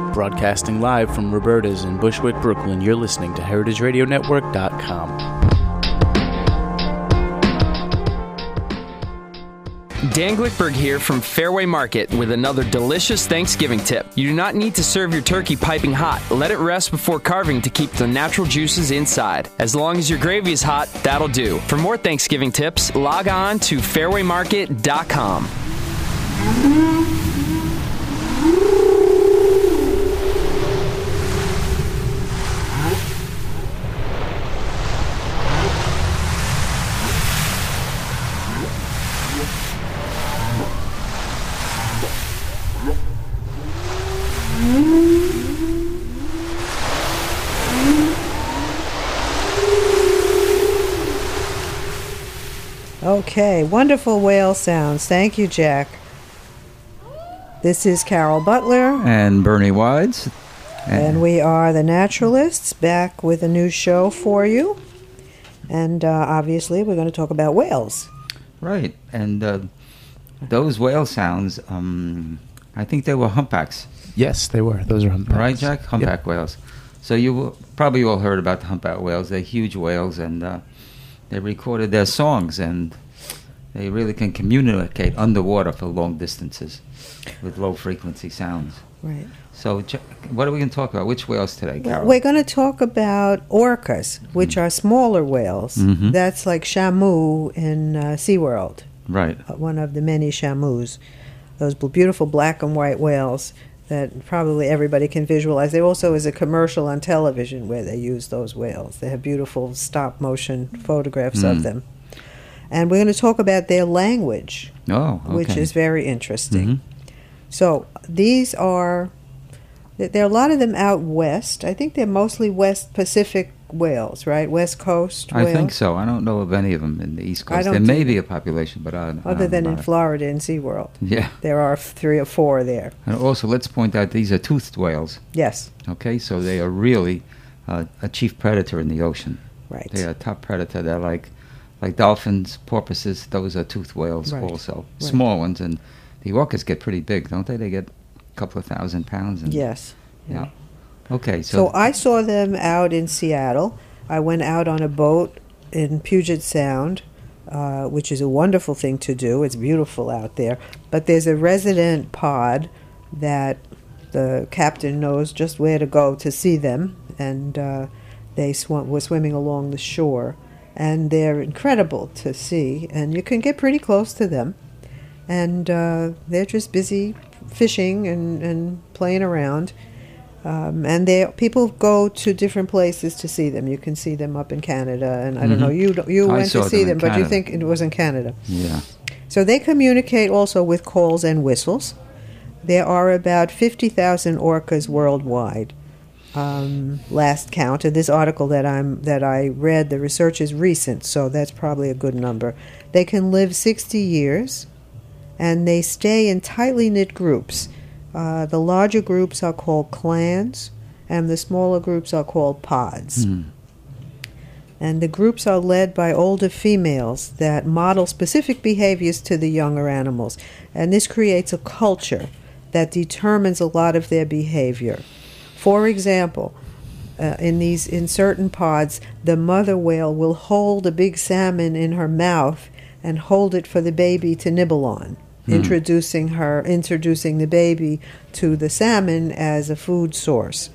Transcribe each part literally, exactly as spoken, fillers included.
Broadcasting live from Roberta's in Bushwick, Brooklyn, you're listening to heritage radio network dot com. Dan Glickberg here from Fairway Market with another delicious Thanksgiving tip. You do not need to serve your turkey piping hot. Let it rest before carving to keep the natural juices inside. As long as your gravy is hot, that'll do. For more Thanksgiving tips, log on to fairway market dot com. Okay, wonderful whale sounds. Thank you, Jack. This is Carol Butler. And Bernie Wides. And, and we are the Naturalists, back with a new show for you. And uh, obviously, we're going to talk about whales. Right. And uh, those whale sounds, um, I think they were humpbacks. Yes, they were. Those are humpbacks. Right, Jack? Humpback yep. whales. So you will, probably all heard about the humpback whales. They're huge whales, and uh, they recorded their songs, and they really can communicate underwater for long distances with low-frequency sounds. Right. So what are we going to talk about? Which whales today, Carol? We're going to talk about orcas, which mm. are smaller whales. Mm-hmm. That's like Shamu in uh, SeaWorld. Right. Uh, one of the many Shamus. Those beautiful black and white whales that probably everybody can visualize. There also is a commercial on television where they use those whales. They have beautiful stop-motion photographs mm. of them. And we're going to talk about their language, oh, okay. which is very interesting. Mm-hmm. So these are, there are a lot of them out west. I think they're mostly West Pacific whales, right? West Coast whales. I think so. I don't know of any of them in the East Coast. There may be a population, but I don't Other I don't than know in it. Florida and SeaWorld. Yeah. There are three or four there. And also, let's point out these are toothed whales. Yes. Okay, so they are really uh, a chief predator in the ocean. Right. They are a top predator. They're like like dolphins, porpoises. Those are toothed whales right. also. Right. Small ones. And the orcas get pretty big, don't they? They get a couple of thousand pounds. And, yes. Yeah. Okay, so... So I saw them out in Seattle. I went out on a boat in Puget Sound, uh, which is a wonderful thing to do. It's beautiful out there. But there's a resident pod that the captain knows just where to go to see them. And uh, they sw- were swimming along the shore. And they're incredible to see. And you can get pretty close to them. And uh, they're just busy fishing and, and playing around. Um, and they people go to different places to see them. You can see them up in Canada, and I don't mm-hmm. know, you you I went to saw see them them, in but Canada. you think it was in Canada. Yeah. So they communicate also with calls and whistles. There are about fifty thousand orcas worldwide. Um, last count, and this article that I'm that I read, the research is recent, so that's probably a good number. They can live sixty years, and they stay in tightly knit groups. Uh, the larger groups are called clans, and the smaller groups are called pods. Mm. And the groups are led by older females that model specific behaviors to the younger animals. And this creates a culture that determines a lot of their behavior. For example, uh, in these in certain pods, the mother whale will hold a big salmon in her mouth and hold it for the baby to nibble on. Mm. Introducing her, introducing the baby to the salmon as a food source,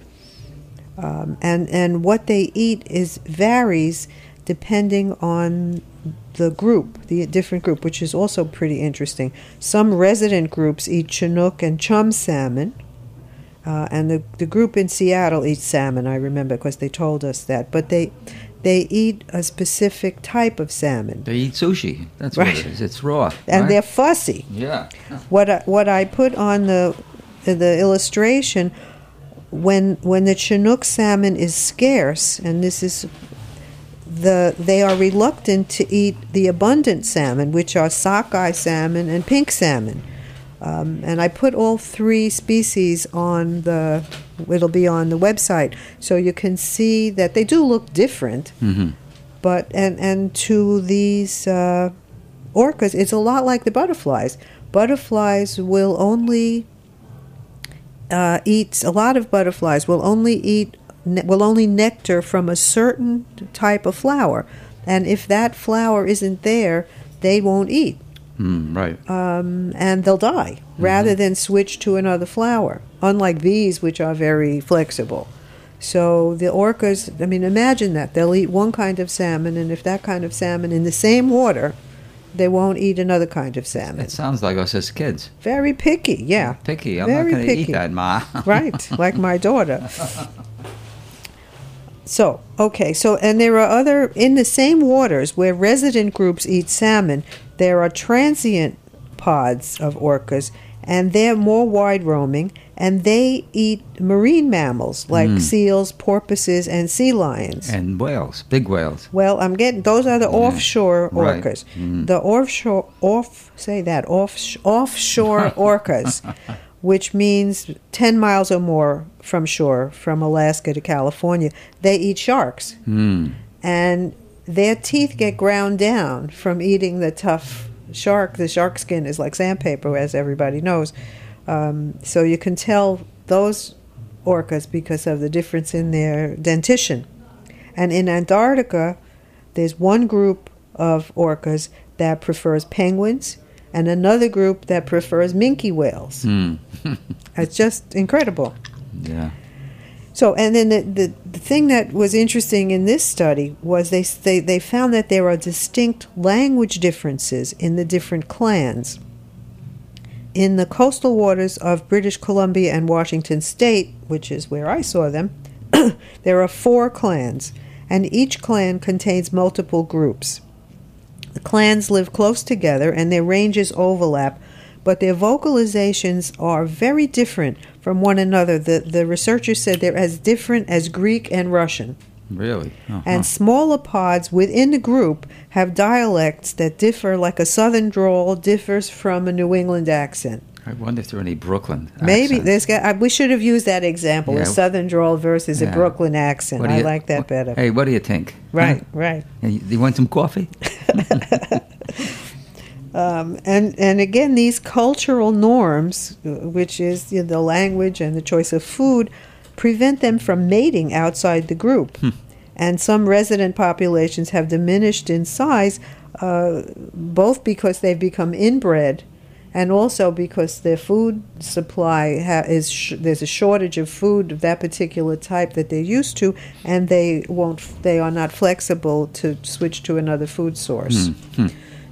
um, and and what they eat is varies depending on the group, the different group, which is also pretty interesting. Some resident groups eat Chinook and chum salmon, uh, and the the group in Seattle eats salmon. I remember because they told us that, but they. They eat a specific type of salmon. They eat sushi. That's right. what it is. It's raw. And right? they're fussy. Yeah. What I, what I put on the the illustration, when when the Chinook salmon is scarce, and this is the they are reluctant to eat the abundant salmon, which are sockeye salmon and pink salmon. Um, and I put all three species on the, it'll be on the website, so you can see that they do look different. Mm-hmm. But and and to these uh, orcas, it's a lot like the butterflies. Butterflies will only uh, eats a lot of butterflies will only eat ne- will only nectar from a certain type of flower, and if that flower isn't there, they won't eat. Mm, right. Um, and they'll die rather Mm-hmm. than switch to another flower, unlike bees, which are very flexible. So the orcas, I mean, imagine that. They'll eat one kind of salmon, and if that kind of salmon in the same water, they won't eat another kind of salmon. It sounds like us as kids. Very picky, yeah. Picky. I'm Very not going to picky. eat that, Ma. Right, like my daughter. So, okay, so, and there are other, in the same waters where resident groups eat salmon, there are transient pods of orcas, and they're more wide-roaming, and they eat marine mammals like Mm. seals, porpoises, and sea lions. And whales, big whales. Well, I'm getting, those are the Yeah. offshore Right. orcas. Mhm. The offshore, off, say that, off, offshore orcas, which means ten miles or more from shore, from Alaska to California, they eat sharks. Mm. And their teeth get ground down from eating the tough shark. The shark skin is like sandpaper, as everybody knows. Um, so you can tell those orcas because of the difference in their dentition. And in Antarctica, there's one group of orcas that prefers penguins and another group that prefers minke whales. Mm. It's just incredible. Yeah. So, and then the, the, the thing that was interesting in this study was they, they, they found that there are distinct language differences in the different clans. In the coastal waters of British Columbia and Washington State, which is where I saw them, there are four clans, and each clan contains multiple groups. The clans live close together and their ranges overlap, but their vocalizations are very different from one another. The, the researchers said they're as different as Greek and Russian. Really? Uh-huh. And smaller pods within the group have dialects that differ, like a southern drawl differs from a New England accent. I wonder if there are any Brooklyn Maybe accents. there's got, I- we should have used that example, Yeah. a southern drawl versus a Yeah. Brooklyn accent. What do I you- like that what- better. Hey, what do you think? Right, Huh? right. Yeah, You, you want some coffee? Um, and, and again, these cultural norms, uh, which is you know, the language and the choice of food, prevent them from mating outside the group. Hmm. And some resident populations have diminished in size, uh, both because they've become inbred and also because their food supply ha- is sh- there's a shortage of food of that particular type that they're used to, and they won't they are not flexible to switch to another food source. Hmm.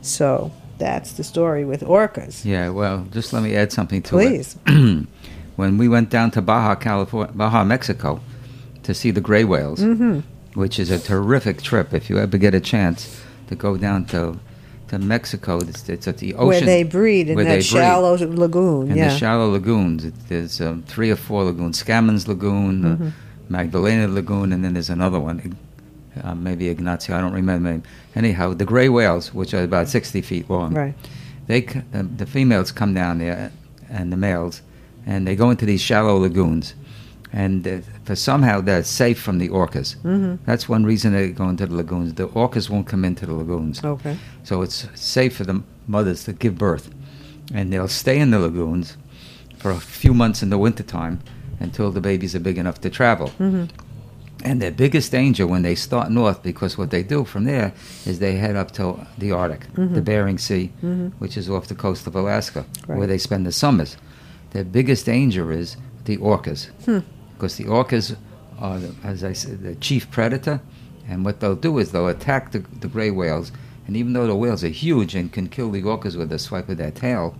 So that's the story with orcas. Yeah, well, just let me add something to Please. it. When we went down to Baja, California, Baja, Mexico, to see the gray whales, Mm-hmm. which is a terrific trip if you ever get a chance to go down to to Mexico. It's, it's at the ocean Where they breed in where that they breed. shallow lagoon. In yeah. the shallow lagoons. It, there's um, three or four lagoons. Scammons Lagoon, Mm-hmm. uh, Magdalena Lagoon, and then there's another one, uh, maybe Ignacio, I don't remember the name. Anyhow, the gray whales, which are about sixty feet long, Right. they c- uh, the females come down there, and the males, and they go into these shallow lagoons. And uh, for somehow they're safe from the orcas. Mm-hmm. That's one reason they go into the lagoons. The orcas won't come into the lagoons. Okay. So it's safe for the mothers to give birth. And they'll stay in the lagoons for a few months in the wintertime until the babies are big enough to travel. Mm-hmm. And their biggest danger when they start north, because what they do from there is they head up to the Arctic, Mm-hmm. the Bering Sea, Mhm. which is off the coast of Alaska, Right. where they spend the summers. Their biggest danger is the orcas, Hmm. because the orcas are, the, as I said, the chief predator. And what they'll do is they'll attack the, the gray whales. And even though the whales are huge and can kill the orcas with a swipe of their tail,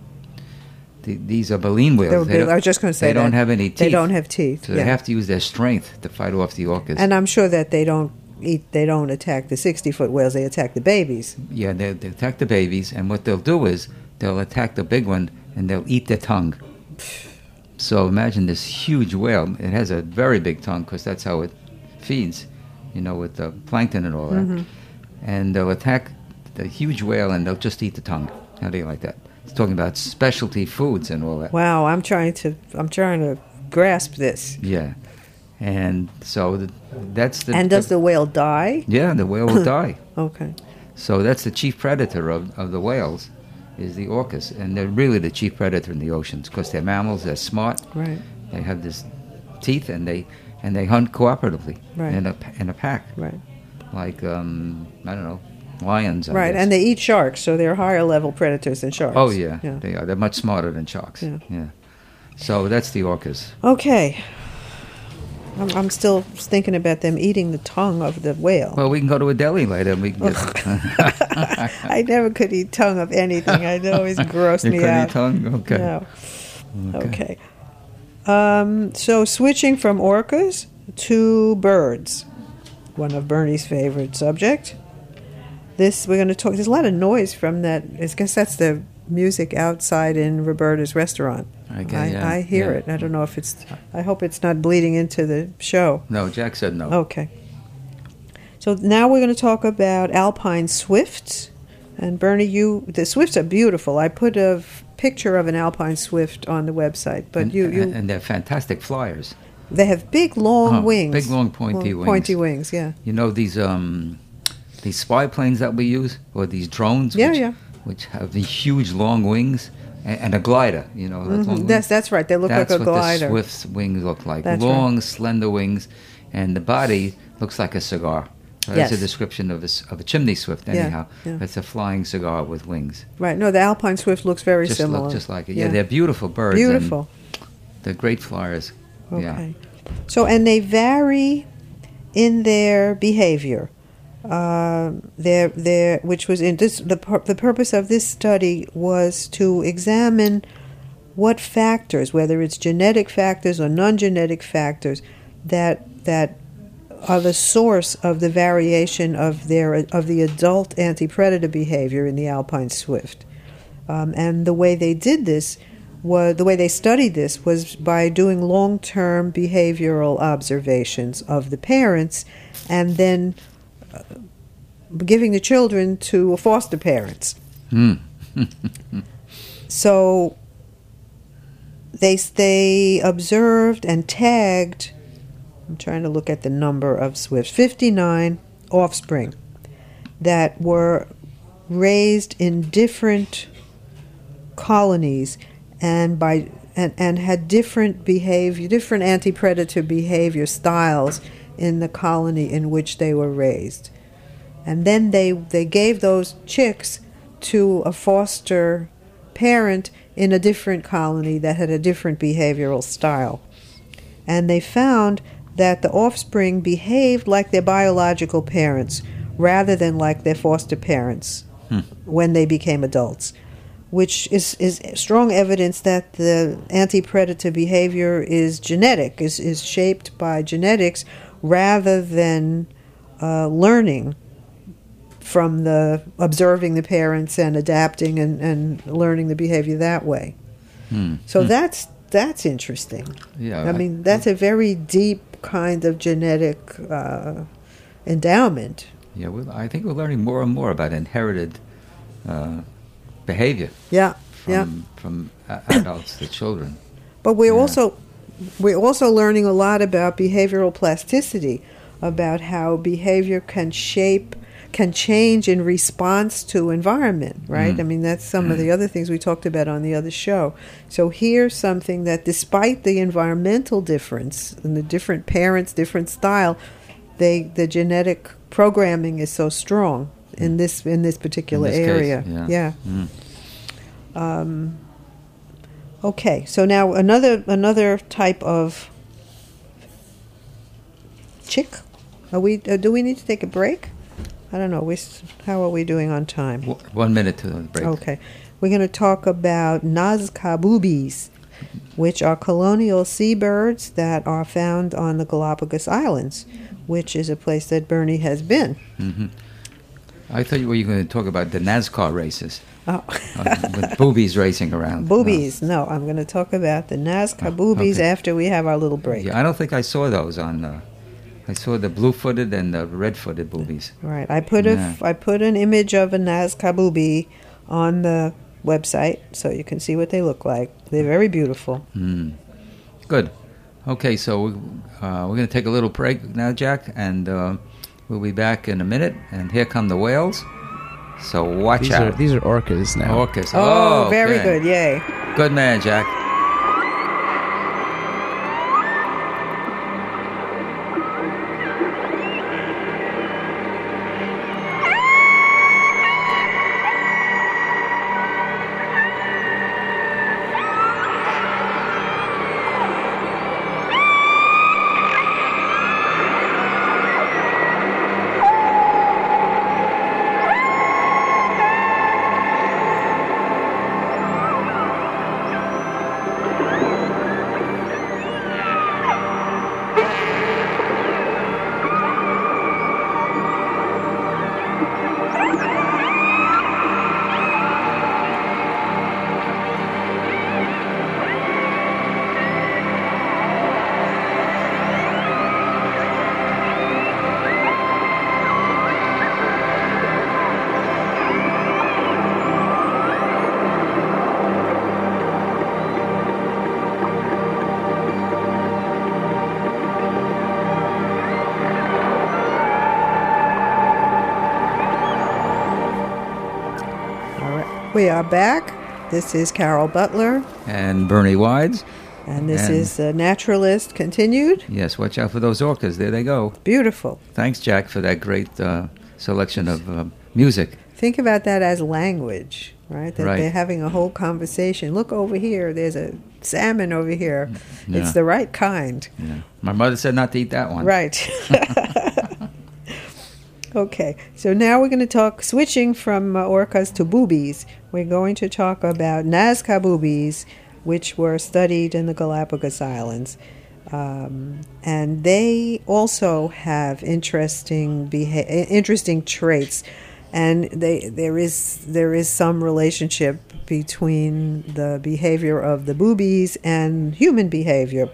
the, these are baleen whales. They're They big. don't- I was just going to say they don't that. have any teeth. They don't have teeth. So yeah. they have to use their strength to fight off the orcas. And I'm sure that they don't eat. They don't attack the sixty-foot whales. They attack the babies. yeah, they, they attack the babies, and what they'll do is they'll attack the big one, and they'll eat their tongue. So imagine this huge whale. It has a very big tongue because that's how it feeds, you know, with the plankton and all that. Mhm. And they'll attack the huge whale, and they'll just eat the tongue. How do you like that? It's talking about specialty foods and all that. Wow. I'm trying to. I'm trying to grasp this. Yeah. And so the, that's the... And does the whale die? Yeah, the whale will die. Okay. So that's the chief predator of, of the whales, is the orcas. And they're really the chief predator in the oceans because they're mammals, they're smart, Right. They have this teeth, and they and they hunt cooperatively Right. in a in a pack, Right. like um, I don't know, lions. I Right, guess. and they eat sharks, so they're higher level predators than sharks. Oh yeah, Yeah. they are. They're much smarter than sharks. Yeah. yeah. So that's the orcas. Okay. I'm, I'm still thinking about them eating the tongue of the whale. Well, we can go to a deli later, and we can get. I never could eat tongue of anything. I always grossed you me couldn't out. eat tongue? Okay. No. Okay. Um, so switching from orcas to birds, one of Bernie's favorite subject. This we're going to talk. There's a lot of noise from that. I guess that's the music outside in Roberta's restaurant. Okay, I, yeah, I hear yeah. it. I don't know if it's. I hope it's not bleeding into the show. No, Jack said no. Okay. So now we're going to talk about alpine swifts. And Bernie, you the swifts are beautiful. I put a f- picture of an alpine swift on the website, but and, you, you and they're fantastic flyers. they have big long Oh, wings. big, long, pointy wings. Pointy wings, yeah. You know these um, these spy planes that we use, or these drones, Yeah, which, yeah. which have these huge long wings, and, and a glider. You know, that's long Mhm. That's that's right. They look That's like a what glider. the Swift's wings look like. That's Long, slender wings, and the body looks like a cigar. So That's Yes. a description of a, s- of a chimney swift, Yeah, anyhow. yeah. It's a flying cigar with wings. Right. No, the alpine swift looks very Just similar. look just like it. Yeah, they're beautiful birds. beautiful. And they're great flyers. Okay. Yeah. So, and they vary in their behavior. Um, their, their, which was in this, the pur- the purpose of this study was to examine what factors, whether it's genetic factors or non-genetic factors, that that are the source of the variation of their of the adult anti-predator behavior in the alpine swift. Um, and the way they did this was the way they studied this was by doing long-term behavioral observations of the parents, and then uh, giving the children to foster parents. Hmm. So they they observed and tagged. I'm trying to look at the number of swifts. fifty-nine offspring that were raised in different colonies and by and, and had different behavior, different anti-predator behavior styles in the colony in which they were raised. And then they they gave those chicks to a foster parent in a different colony that had a different behavioral style. And they found that the offspring behaved like their biological parents rather than like their foster parents Hmm. when they became adults, which is, is strong evidence that the anti-predator behavior is genetic, is, is shaped by genetics rather than uh, learning from the observing the parents and adapting and, and learning the behavior that way. Hmm. So Hmm. that's that's interesting. Yeah. I mean, that's a very deep kind of genetic uh, endowment. Yeah, well, I think we're learning more and more about inherited uh, behavior Yeah, from, yeah. from a- adults to children. But we're Yeah. also we're also learning a lot about behavioral plasticity, about how behavior can shape, can change in response to environment, right? Mm. I mean, that's some of the other things we talked about on the other show. So here's something that despite the environmental difference and the different parents, different style, they the genetic programming is so strong in this in this particular In this case, area. yeah. yeah. Mm. Um, okay, so now another another type of chick. Are we? Uh, do we need to take a break? I don't know. We s- how are we doing on time? W- One minute to the break. Okay, we're going to talk about Nazca boobies, which are colonial seabirds that are found on the Galapagos Islands, which is a place that Bernie has been. hmm I thought you were going to talk about the NASCAR races Oh. uh, with boobies racing around. Boobies. No, I'm going to talk about the Nazca Oh, boobies okay. after we have our little No. break. Yeah, I don't think I saw those on. Uh, I saw the blue-footed and the red-footed boobies. Right. I put a Yeah. f- I put an image of a Nazca boobie on the website so you can see what they look like. They're very beautiful. Mm. Good. Okay, so we, uh, we're going to take a little break now, Jack, and uh, we'll be back in a minute. And here come the whales. So watch These out. are these are orcas now. Orcas. Oh, Oh, very okay. good. Yay. Good man, Jack. We are back. This is Carol Butler. And Bernie Wides. And this and is The Naturalist Continued. Yes, watch out for those orcas. There they go. Beautiful. Thanks, Jack, for that great uh, selection of uh, music. Think about that as language, right? That right. they're having a whole conversation. Look over here. There's a salmon over here. Yeah. It's the right kind. Yeah. My mother said not to eat that one. Right. Okay, so now we're going to talk, switching from uh, orcas to boobies, we're going to talk about Nazca boobies, which were studied in the Galapagos Islands. Um, and they also have interesting beha- interesting traits, and they, there is there is some relationship between the behavior of the boobies and human behavior.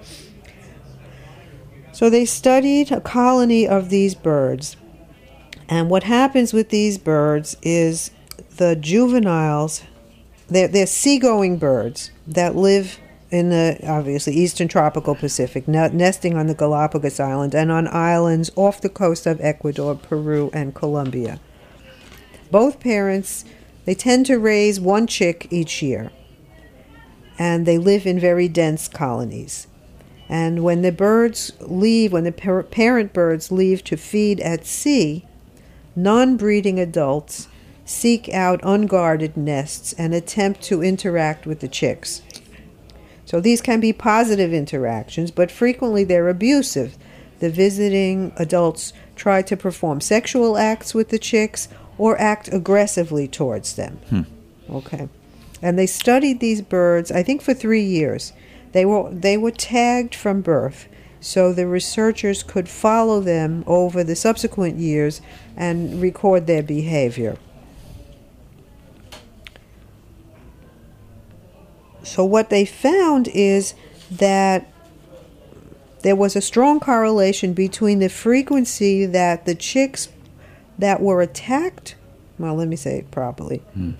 So they studied a colony of these birds. And what happens with these birds is the juveniles, they're, they're seagoing birds that live in the, obviously, eastern tropical Pacific, nesting on the Galapagos Island and on islands off the coast of Ecuador, Peru, and Colombia. Both parents, they tend to raise one chick each year, and they live in very dense colonies. And when the birds leave, when the par- parent birds leave to feed at sea, non-breeding adults seek out unguarded nests and attempt to interact with the chicks. So these can be positive interactions, but frequently they're abusive. The visiting adults try to perform sexual acts with the chicks or act aggressively towards them. Hmm. Okay. And they studied these birds, I think, for three years. They were they were tagged from birth, so the researchers could follow them over the subsequent years and record their behavior. So what they found is that there was a strong correlation between the frequency that the chicks that were attacked, well, let me say it properly. Hmm.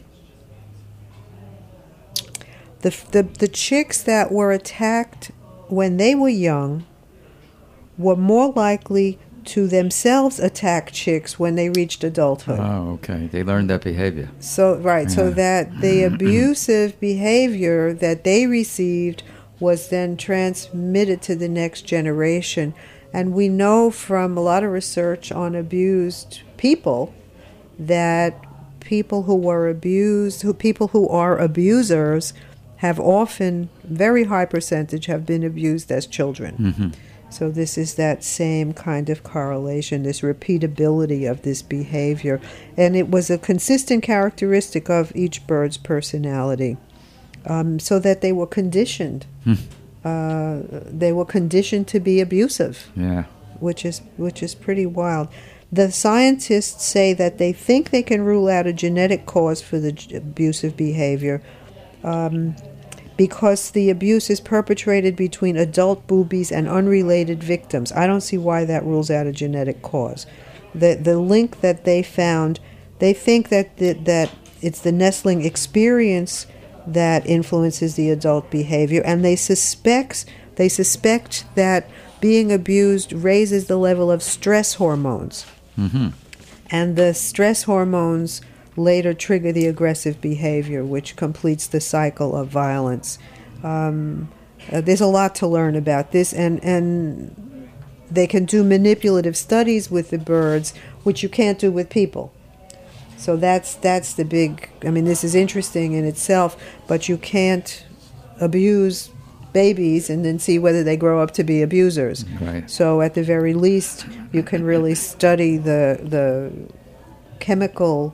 The, the, the chicks that were attacked when they were young were more likely to themselves attack chicks when they reached adulthood. Oh, okay. They learned that behavior. So, right, Yeah. so that the abusive behavior that they received was then transmitted to the next generation. And we know from a lot of research on abused people that people who were abused, who people who are abusers, have often, very high percentage, have been abused as children. Mm-hmm. So this is that same kind of correlation, this repeatability of this behavior. And it was a consistent characteristic of each bird's personality, um, so that they were conditioned. Hmm. Uh, they were conditioned to be abusive, Yeah. which is which is pretty wild. The scientists say that they think they can rule out a genetic cause for the j- abusive behavior, um, because the abuse is perpetrated between adult boobies and unrelated victims. I don't see why that rules out a genetic cause. The the link that they found, they think that the, that it's the nestling experience that influences the adult behavior, and they suspect they suspect that being abused raises the level of stress hormones, Mm-hmm. and the stress hormones later trigger the aggressive behavior, which completes the cycle of violence. Um, uh, there's a lot to learn about this, and, and they can do manipulative studies with the birds, which you can't do with people. So that's that's the big, I mean, this is interesting in itself, but you can't abuse babies and then see whether they grow up to be abusers. Right. So at the very least, you can really study the the chemical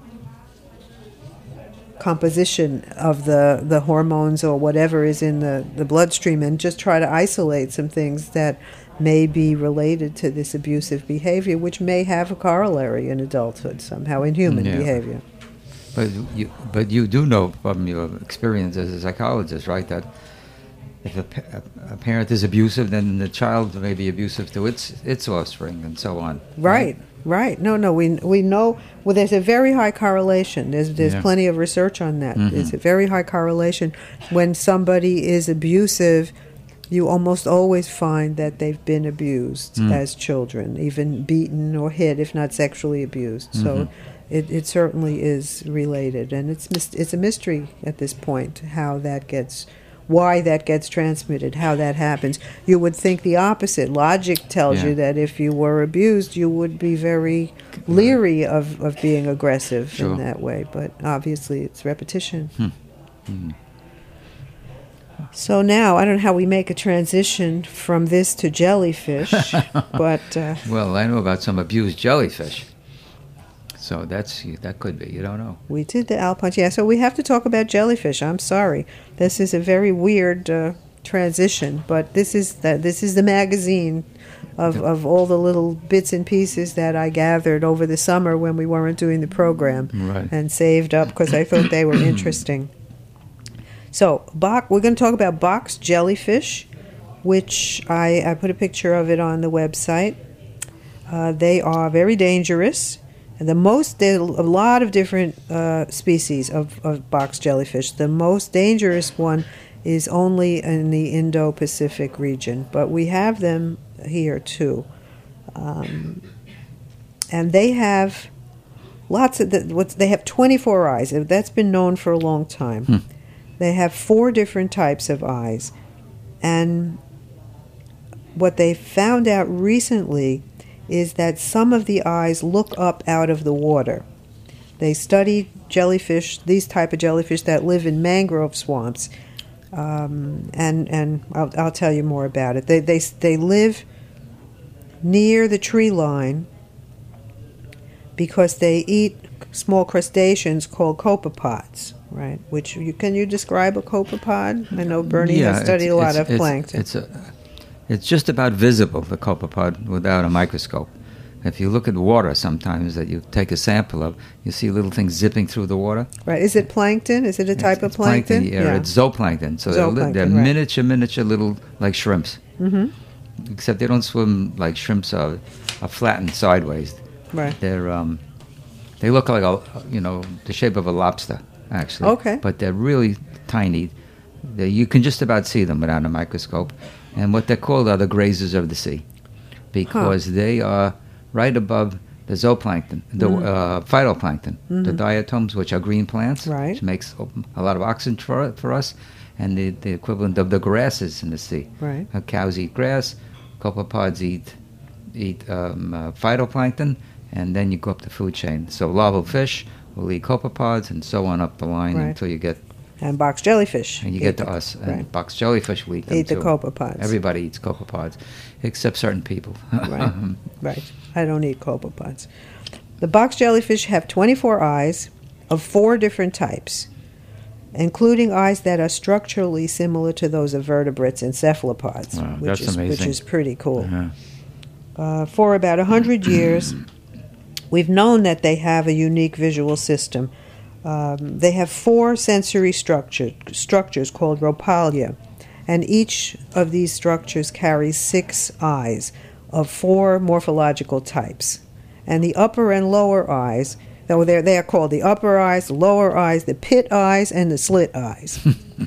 composition of the, the hormones or whatever is in the, the bloodstream, and just try to isolate some things that may be related to this abusive behavior, which may have a corollary in adulthood somehow in human Yeah. behavior. But you, but you do know from your experience as a psychologist, right, that if a, pa- a parent is abusive, then the child may be abusive to its its offspring, and so on. Right, right. No, no, we we know, well, there's a very high correlation. There's there's Yeah. plenty of research on that. Mhm. There's a very high correlation. When somebody is abusive, you almost always find that they've been abused Mm. as children, even beaten or hit, if not sexually abused. So Mhm. it, it certainly is related, and it's mys- it's a mystery at this point how that gets, why that gets transmitted, how that happens. You would think the opposite. Logic tells Yeah. you that if you were abused, you would be very leery of, of being aggressive Sure. in that way, but obviously it's repetition. Hmm. Hmm. So now, I don't know how we make a transition from this to jellyfish, but... Uh, Well, I know about some abused jellyfish. So that's that could be. You don't know. we did the alpunch. Yeah, so we have to talk about jellyfish. I'm sorry. This is a very weird uh, transition, but this is the, this is the magazine of, of all the little bits and pieces that I gathered over the summer when we weren't doing the program Right. and saved up because I thought they were interesting. So, Bach, we're going to talk about box jellyfish, which I, I put a picture of it on the website. Uh, they are very dangerous. And the most, there are a lot of different uh, species of, of box jellyfish. The most dangerous one is only in the Indo-Pacific region, but we have them here too. Um, and they have lots of, the, what, they have twenty-four eyes. That's been known for a long time. Hmm. They have four different types of eyes. And what they found out recently is that some of the eyes look up out of the water. They studied jellyfish, these type of jellyfish that live in mangrove swamps, um, and and I'll, I'll tell you more about it. They they they live near the tree line because they eat small crustaceans called copepods, right? Which you can you describe a copepod? I know Bernie Yeah, has studied it's- a lot it's- of it's- plankton. It's a, it's just about visible, the copepod, without a microscope. If you look at water sometimes that you take a sample of, you see little things zipping through the water. Right? Is it plankton? Is it a type it's, of it's plankton? Yeah, it's zooplankton. So they're, li- Zooplankton, they're right. miniature, miniature little, like shrimps. Mm-hmm. Except they don't swim like shrimps are, are flattened sideways. Right. They're um, they look like a, you know, the shape of a lobster, actually. Okay. But they're really tiny. They, you can just about see them without a microscope. And what they're called are the grazers of the sea, because they are right above the zooplankton, the Mhm. uh, phytoplankton, the Mhm. diatoms, which are green plants, Right. which makes a lot of oxygen for, for us, and the, the equivalent of the grasses in the sea. Right. Uh, cows eat grass, copepods eat eat um, uh, phytoplankton, and then you go up the food chain. So larval fish will eat copepods, and so on up the line Right. until you get And box jellyfish. and you eat get to them. us. And Right. box jellyfish will eat them Eat the too. copepods. Everybody eats copepods, except certain people. Right. Right. I don't eat copepods. The box jellyfish have twenty-four eyes of four different types, including eyes that are structurally similar to those of vertebrates and cephalopods, Wow, which that's is which amazing. is pretty cool. Uh-huh. Uh, for about one hundred years, we've known that they have a unique visual system. Um, they have four sensory structure, structures called rhopalia, and each of these structures carries six eyes of four morphological types. And the upper and lower eyes, though they're, they are called the upper eyes, the lower eyes, the pit eyes, and the slit eyes.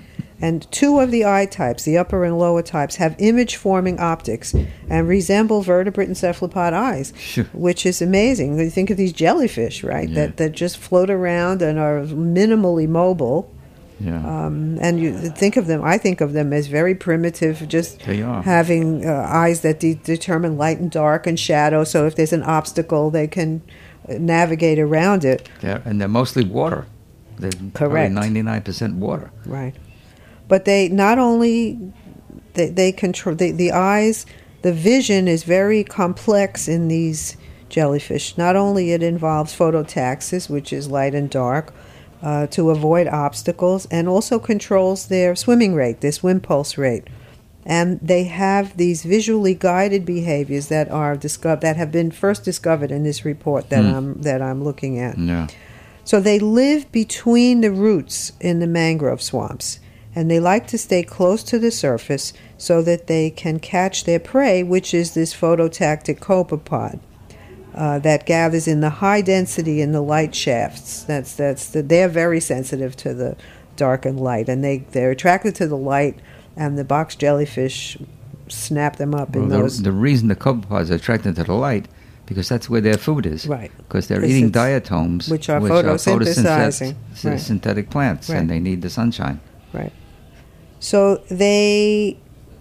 And two of the eye types, the upper and lower types, have image-forming optics and resemble vertebrate and cephalopod eyes, Sure. which is amazing. You think of these jellyfish, right, Yeah. that, that just float around and are minimally mobile. Yeah. Um, and you think of them, I think of them as very primitive, just They are. having uh, eyes that de- determine light and dark and shadow, so if there's an obstacle, they can uh, navigate around it. They're, and they're mostly water. They're Correct. ninety-nine percent water. Right. But they not only they, they control the, the eyes, the vision is very complex in these jellyfish. Not only it involves phototaxis, which is light and dark, uh, to avoid obstacles, and also controls their swimming rate, their swim pulse rate. And they have these visually guided behaviors that are discovered that have been first discovered in this report that Hmm. I'm that I'm looking at. Yeah. So they live between the roots in the mangrove swamps, and they like to stay close to the surface so that they can catch their prey, which is this phototactic copepod uh, that gathers in the high density in the light shafts. That's that's the, they're very sensitive to the dark and light, and they they're attracted to the light. And the box jellyfish snap them up Well, in the, those. the reason the copepods are attracted to the light because that's where their food is. Right. Because they're 'Cause eating it's- diatoms, which are photosynthesizing. photosynth- Right. synthetic plants, Right. and they need the sunshine. Right. So they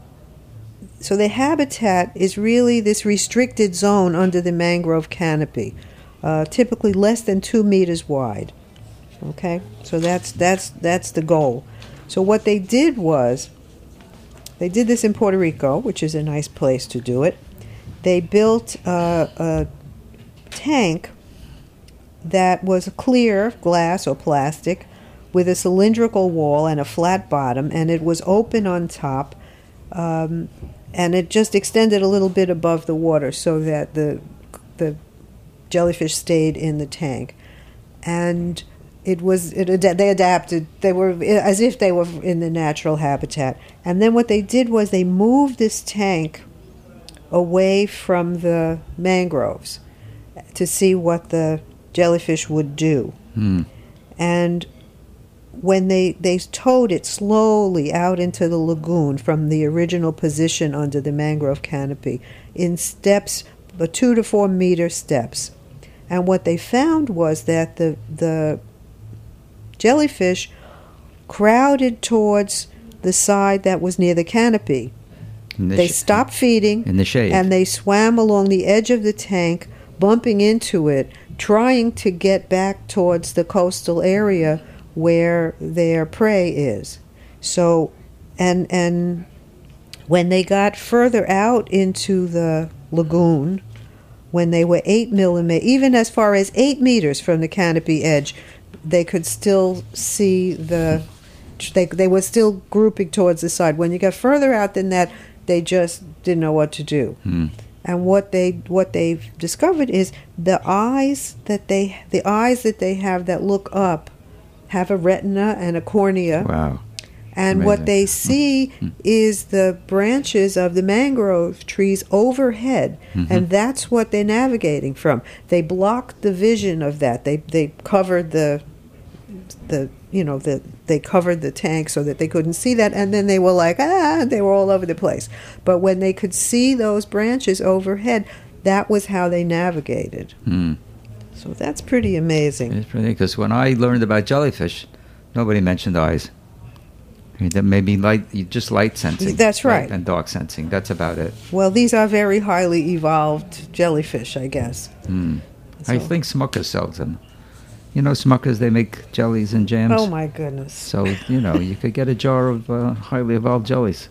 so the habitat is really this restricted zone under the mangrove canopy, uh, typically less than two meters wide. Okay, so that's that's that's the goal. So what they did was they did this in Puerto Rico, which is a nice place to do it. They built a, a tank that was clear glass or plastic with a cylindrical wall and a flat bottom, and it was open on top, um, and it just extended a little bit above the water so that the the jellyfish stayed in the tank. And it was it ad- they adapted. They were as if they were in the natural habitat. And then what they did was they moved this tank away from the mangroves to see what the jellyfish would do. Hmm. And when they, they towed it slowly out into the lagoon from the original position under the mangrove canopy in steps, the two to four meter steps. And what they found was that the the jellyfish crowded towards the side that was near the canopy. In the They sh- stopped feeding in the shade. and they swam along the edge of the tank, bumping into it, trying to get back towards the coastal area where their prey is. So, and and when they got further out into the lagoon, when they were eight millimeter, even as far as eight meters from the canopy edge, they could still see the. They they were still grouping towards the side. When you got further out than that, they just didn't know what to do. Hmm. And what they what they've discovered is the eyes that they the eyes that they have that look up have a retina and a cornea. Wow. And Amazing. what they see is the branches of the mangrove trees overhead, Mhm. and that's what they're navigating from. They blocked the vision of that. They they covered the the you know the they covered the tank so that they couldn't see that, and then they were like ah they were all over the place. But when they could see those branches overhead, that was how they navigated. Hmm. So that's pretty amazing. It's pretty because when I learned about jellyfish, nobody mentioned eyes. I mean, that maybe light, just light sensing. That's right. And dark sensing. That's about it. Well, these are very highly evolved jellyfish, I guess. Hmm. I So- think Smucker sells them. You know, Smuckers, they make jellies and jams. Oh my goodness. So, you know, you could get a jar of uh, highly evolved jellies.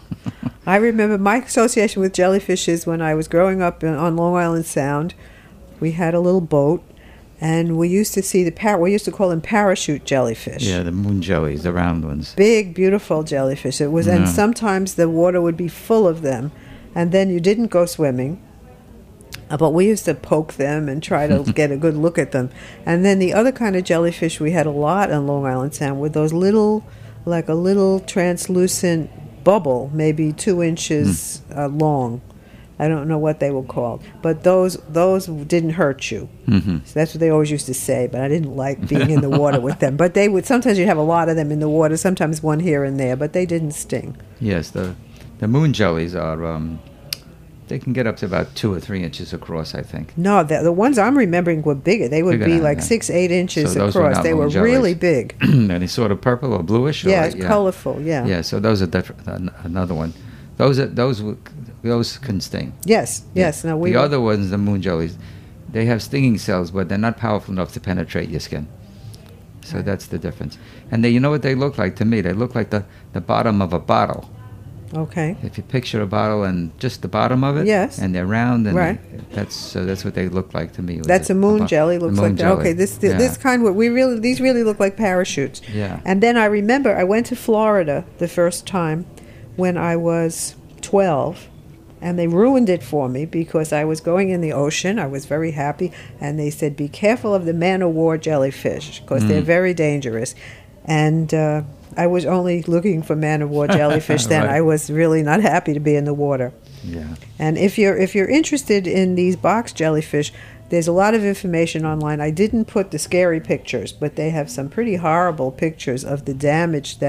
I remember my association with jellyfish is when I was growing up in, on Long Island Sound. We had a little boat, and we used to see the par- we used to call them parachute jellyfish. Yeah, the moon jellies, the round ones. Big, beautiful jellyfish. It was, and Yeah. sometimes the water would be full of them, and then you didn't go swimming. Uh, But we used to poke them and try to get a good look at them. And then the other kind of jellyfish we had a lot on Long Island Sound were those little, like a little translucent bubble, maybe two inches uh, long. I don't know what they were called, but those those didn't hurt you. Hmm. So that's what they always used to say. But I didn't like being in the water with them. But they would sometimes you'd have a lot of them in the water. Sometimes one here and there, but they didn't sting. Yes, the the moon jellies are, um, they can get up to about two or three inches across, I think. No, the, the ones I'm remembering were bigger. They would Bigger be than like that. six, eight inches So those were across. not They were moon really jellies. big. Are they sort of purple or bluish? Or Yeah, like- it's colorful. Yeah. Yeah, so those are different. an- Another one. Those are, those w- those can sting. Yes. Yes. No, we the were- other ones, the moon jellies, they have stinging cells, but they're not powerful enough to penetrate your skin. So Right. that's the difference. And they, you know what they look like to me? They look like the, the bottom of a bottle. Okay. If you picture a bottle and just the bottom of it, Yes. and they're round, and Right. that's so that's what they look like to me. with That's the- a moon bo- jelly. the Looks moon like that. jelly. Okay. This this, Yeah. this kind. What we really these really look like parachutes. Yeah. And then I remember I went to Florida the first time when I was twelve, and they ruined it for me because I was going in the ocean. I was very happy, and they said, "Be careful of the man o' war jellyfish because they're Mm. very dangerous." And uh, I was only looking for man o' war jellyfish then. Right. I was really not happy to be in the water. Yeah. And if you're if you're interested in these box jellyfish, there's a lot of information online. I didn't put the scary pictures, but they have some pretty horrible pictures of the damage that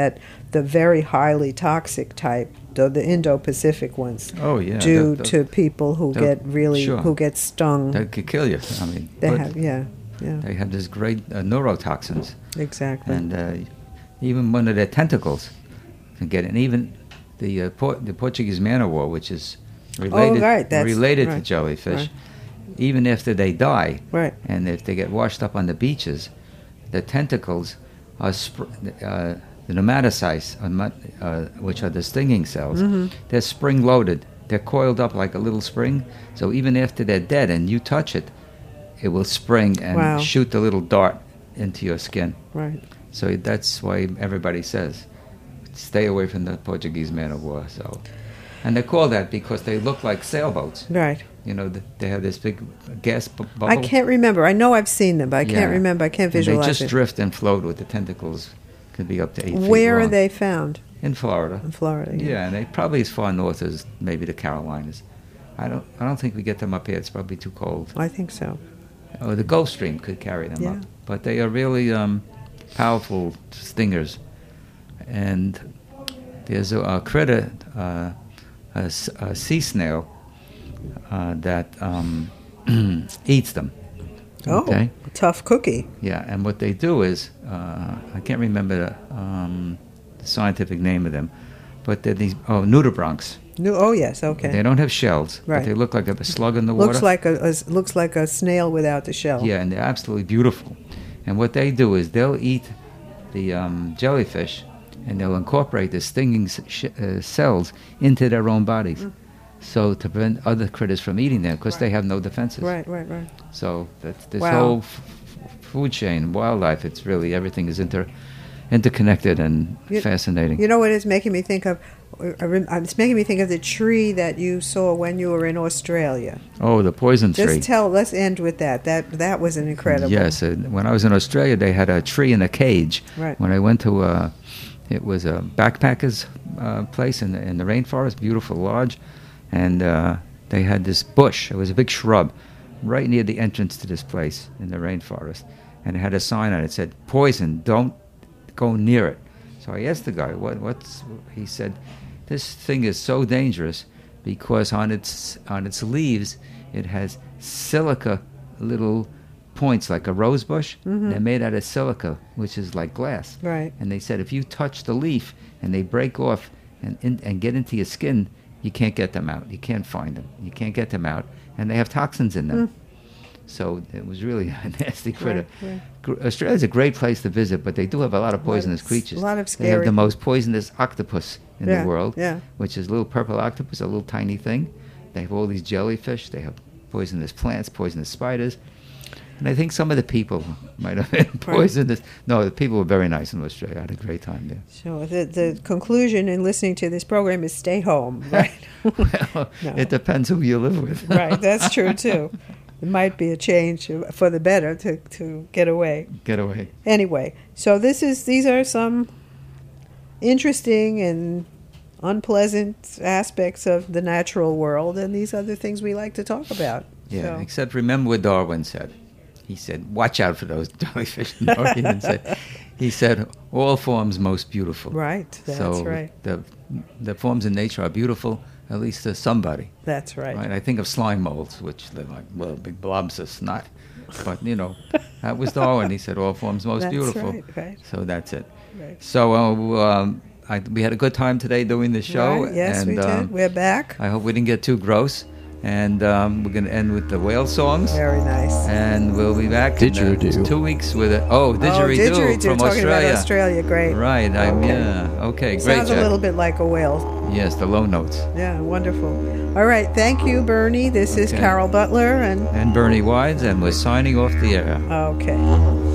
the very highly toxic type, the, the Indo-Pacific ones, Oh yeah. due the- the- to people who the- get really sure. who get stung. that could kill you. I mean, They but have, yeah, yeah, they have this great uh, neurotoxins, exactly. and uh, even one of their tentacles can get it. And even the uh, Por- the Portuguese man o' war, which is related Oh, right, that's- related to right, jellyfish, right. even after they die, Right. and if they get washed up on the beaches, the tentacles are sp- uh, the nematocytes, are mu- uh, which are the stinging cells. Mm-hmm. They're spring loaded. They're coiled up like a little spring. So even after they're dead and you touch it, it will spring and Wow. shoot the little dart into your skin. Right. So that's why everybody says, stay away from the Portuguese man o' war. So, and they call that because they look like sailboats. Right. You know, th- they have this big gas bu- bubble. I can't remember. I know I've seen them, but I can't Yeah. remember. I can't And they visualize just it. drift and float with the tentacles. Could be up to eight feet Where are long. they found? In Florida. In Florida. Yeah, Yeah. and they probably as far north as maybe the Carolinas. I don't. I don't think we get them up here. It's probably too cold. I think so. Oh, the Gulf Stream could carry them Yeah. up, but they are really um, powerful stingers. And there's a, a critter, uh, a, s- a sea snail, uh, that um, eats them. Oh, Okay. tough cookie. Yeah, and what they do is, uh, I can't remember the, um, the scientific name of them, but they're these, oh, nudibranchs. No, oh yes, okay. They don't have shells, Right. but they look like a slug in the water. Looks like a, a looks like a snail without the shell. Yeah, and they're absolutely beautiful. And what they do is they'll eat the um, jellyfish, and they'll incorporate the stinging s- sh- uh, cells into their own bodies, Mm. so to prevent other critters from eating them, because they have no defenses. Right, right, right. So that's this Wow. whole f- f- food chain, wildlife. It's really everything is inter interconnected and You- fascinating. You know what it's making me think of? I rem- It's making me think of the tree that you saw when you were in Australia. oh, the poison Just tree. tell. Let's end with that. That that was an incredible. Yes, uh, when I was in Australia, they had a tree in a cage. Right. When I went to, uh, it was a backpackers uh, place in the, in the rainforest, beautiful lodge, and uh, they had this bush. It was a big shrub right near the entrance to this place in the rainforest, and it had a sign on it that said, "Poison, don't go near it." So I asked the guy, "What? What's?" He said, "This thing is so dangerous because on its on its leaves it has silica little points like a rose bush. Mm-hmm. They're made out of silica, which is like glass. Right. And they said if you touch the leaf and they break off and in, and get into your skin, you can't get them out. You can't find them. You can't get them out, and they have toxins in them." Mm. So it was really a nasty critter. Right, right. Gr- Australia's a great place to visit, but they do have a lot of A lot of poisonous s- creatures. a lot of They have scary- the most poisonous octopus in Yeah, the world, yeah. which is a little purple octopus, a little tiny thing. They have all these jellyfish. They have poisonous plants, poisonous spiders. And I think some of the people might have been poisonous. No, the people were very nice in Australia. I had a great time there. So the the conclusion in listening to this program is stay home. Right. Well, No. it depends who you live with. Right. That's true too. It might be a change for the better to to get away. Get away. Anyway, so this is these are some interesting and unpleasant aspects of the natural world, and these are the things we like to talk about. Yeah, So- except remember what Darwin said. He said, watch out for those jellyfish. No, he didn't say. He said, all forms most beautiful. Right, that's so right. The, the forms in nature are beautiful, at least to somebody. That's right. Right? I think of slime molds, which they're like, well, big blobs of snot. But, you know, that was Darwin. He said, all forms most That's beautiful. right, right. So that's it. Right. So uh, um, I, we had a good time today doing the show. Right, yes, and, we did. um, We're back. I hope we didn't get too gross. And um, we're going to end with the whale songs. Very nice. And we'll be back in uh, Didgeridoo. two weeks with it. Oh, didgeridoo, oh, didgeridoo from talking Australia. about Australia, great. Right, I'm, Okay. yeah. Okay, great. Sounds a Jack. little bit like a whale. Yes, the low notes. Yeah, wonderful. All right, thank you, Bernie. This is Okay. Carol Butler, and And Bernie Wides, and we're signing off the air. okay.